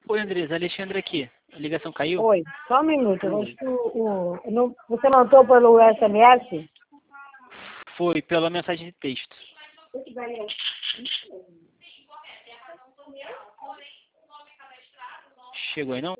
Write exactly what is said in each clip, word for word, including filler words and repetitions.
Oi, Andresa, Alexandre aqui. A ligação caiu? Oi, só um minuto. Eu acho que o, o, não, você mandou pelo S M S? Foi, pela mensagem de texto. Chegou aí, não?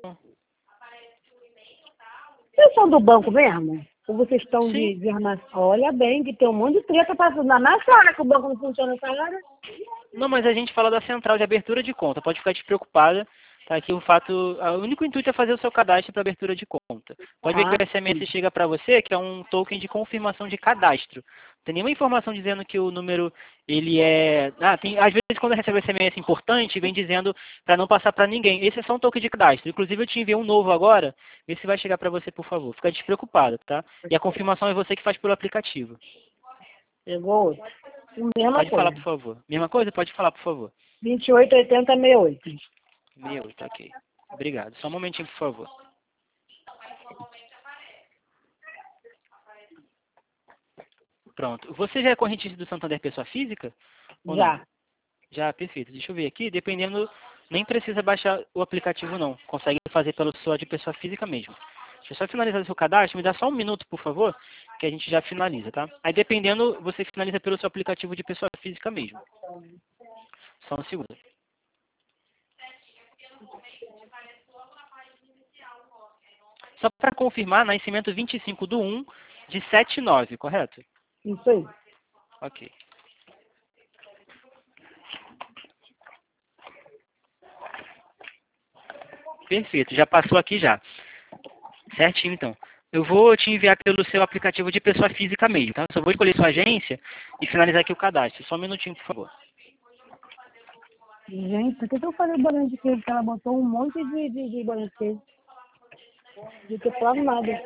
Vocês são do banco mesmo? Ou vocês estão Sim. de, de armação? Olha bem, que tem um monte de treta passando. Na nossa hora que o banco não funciona essa hora. Não, mas a gente fala da central de abertura de conta. Pode ficar despreocupada. Tá aqui o fato, o único intuito é fazer o seu cadastro para abertura de conta. Pode ver que Ah, o S M S chega para você, que é um token de confirmação de cadastro. Não tem nenhuma informação dizendo que o número, ele é... Ah, tem, às vezes quando recebe S M S importante, vem dizendo para não passar para ninguém. Esse é só um token de cadastro. Inclusive eu te enviei um novo agora. Vê se vai chegar para você, por favor. Fica despreocupada, tá? E a confirmação é você que faz pelo aplicativo. pegou outro. Mesma Pode falar, coisa. por favor. Mesma coisa? Pode falar, por favor. vinte e oito, oitenta, sessenta e oito. Meu, tá ok. Obrigado. Só um momentinho, por favor. Pronto. Você já é correntista do Santander Pessoa Física? Ou não? Já. Já, perfeito. Deixa eu ver aqui. Dependendo, nem precisa baixar o aplicativo, não. Consegue fazer pelo sua de pessoa física mesmo. Deixa eu só finalizar o seu cadastro. Me dá só um minuto, por favor, que a gente já finaliza, tá? Aí, dependendo, você finaliza pelo seu aplicativo de pessoa física mesmo. Só um segundo. Só para confirmar, nascimento vinte e cinco do um de setenta e nove, correto? Isso aí. Ok. Perfeito, já passou aqui já. Certinho, então. Eu vou te enviar pelo seu aplicativo de pessoa física mesmo, tá? Só vou escolher sua agência e finalizar aqui o cadastro. Só um minutinho, por favor. Gente, por que que eu falei bolinha de queijo? Porque ela botou um monte de, de, de bolinha de queijo. De ter falado nada.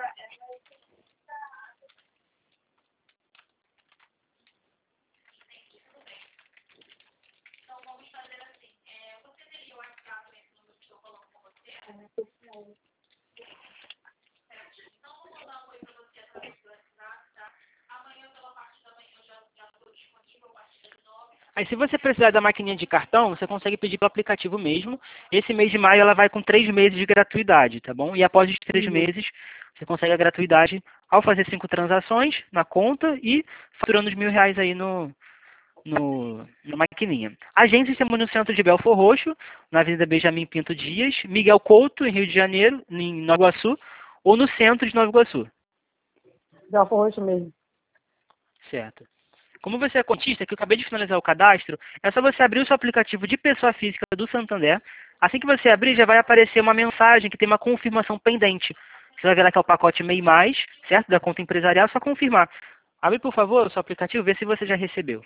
Aí, se você precisar da maquininha de cartão, você consegue pedir pelo aplicativo mesmo. Esse mês de maio ela vai com três meses de gratuidade, tá bom? E após os três Uhum. meses, você consegue a gratuidade ao fazer cinco transações na conta e faturando os mil reais aí no, no, na maquininha. Agências temos no centro de Belfor Roxo, na Avenida Benjamin Pinto Dias, Miguel Couto, em Rio de Janeiro, em Nova Iguaçu, ou no centro de Nova Iguaçu. Já foi isso mesmo. Certo. Como você é contista, que eu acabei de finalizar o cadastro, é só você abrir o seu aplicativo de pessoa física do Santander. Assim que você abrir, já vai aparecer uma mensagem que tem uma confirmação pendente. Você vai ver lá que é o pacote MEI Mais, certo? Da conta empresarial, é só confirmar. Abre, por favor, o seu aplicativo, vê se você já recebeu.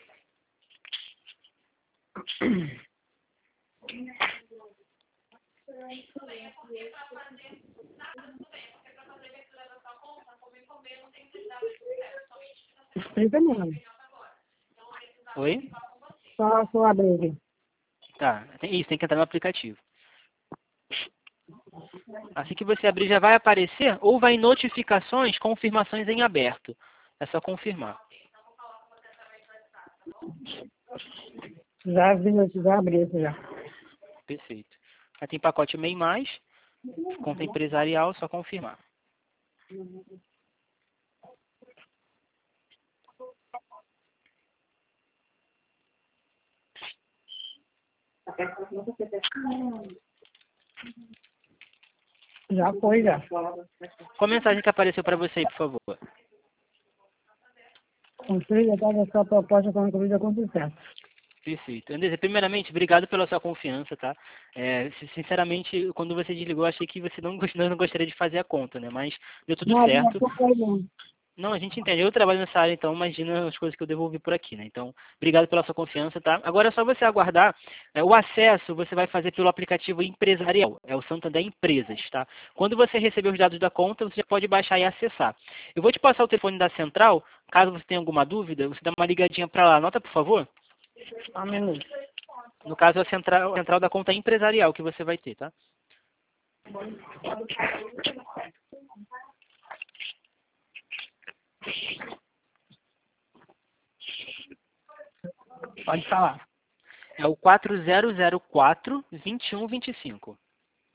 Explica mesmo. Oi? Só, só abrir aqui. Tá, tem isso, tem que entrar no aplicativo. Assim que você abrir, já vai aparecer ou vai em notificações, confirmações em aberto. É só confirmar. Já abri, já abri isso já. Perfeito. Aí tem pacote MEI Mais, conta empresarial, só confirmar. Já foi, já. Qual a mensagem que apareceu para você aí, por favor? Construída toda a sua proposta concluída com sucesso. Perfeito. Andresa, primeiramente, obrigado pela sua confiança, tá? É, sinceramente, quando você desligou, achei que você não, gost- não gostaria de fazer a conta, né? Mas deu tudo Não, não, certo. não foi não. Não, a gente entende. Eu trabalho nessa área, então imagina as coisas que eu devolvi por aqui, né? Então, obrigado pela sua confiança, tá? Agora é só você aguardar. É, o acesso você vai fazer pelo aplicativo empresarial, é o Santander Empresas, tá? Quando você receber os dados da conta, você já pode baixar e acessar. Eu vou te passar o telefone da central, caso você tenha alguma dúvida, você dá uma ligadinha para lá. Anota, por favor. Só um minuto. No caso, a central, a central da conta empresarial que você vai ter, tá? Pode falar. É o quatro zero zero quatro, dois um dois cinco.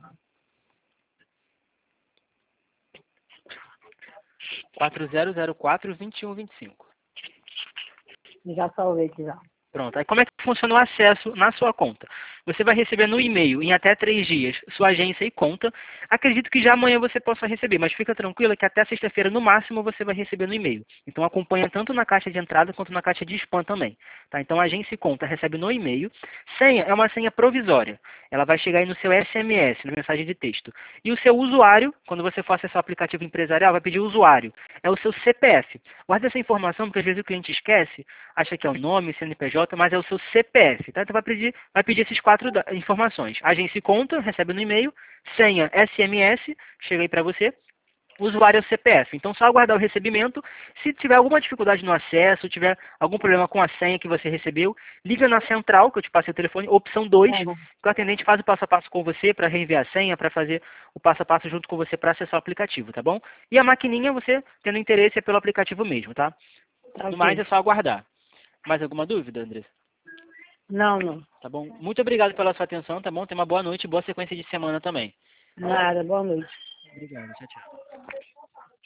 quatro zero zero quatro, dois um dois cinco. Já salvei aqui já. Pronto. Aí como é que funciona o acesso na sua conta? Você vai receber no e-mail, em até três dias, sua agência e conta. Acredito que já amanhã você possa receber, mas fica tranquila que até sexta-feira, no máximo, você vai receber no e-mail. Então acompanha tanto na caixa de entrada quanto na caixa de spam também. Tá? Então a agência e conta recebe no e-mail. Senha é uma senha provisória. Ela vai chegar aí no seu S M S, na mensagem de texto. E o seu usuário, quando você for acessar o aplicativo empresarial, vai pedir o usuário. É o seu C P F. Guarda essa informação, porque às vezes o cliente esquece, acha que é o nome, C N P J, mas é o seu C P F, tá? Então vai pedir, vai pedir esses quatro informações. Agência e conta, recebe no e-mail, senha S M S, chega aí para você, usuário é o C P F. Então só aguardar o recebimento. Se tiver alguma dificuldade no acesso, tiver algum problema com a senha que você recebeu, liga na central, que eu te passei o telefone, opção dois, Tá bom. que o atendente faz o passo a passo com você para reenviar a senha, para fazer o passo a passo junto com você para acessar o aplicativo, tá bom? E a maquininha, você tendo interesse, é pelo aplicativo mesmo, tá? Tá No ok. mais, é só aguardar. Mais alguma dúvida, Andressa? Não, não. Tá bom? Muito obrigado pela sua atenção, tá bom? Tenha uma boa noite e boa sequência de semana também. Nada, boa noite. Obrigado, tchau, tchau.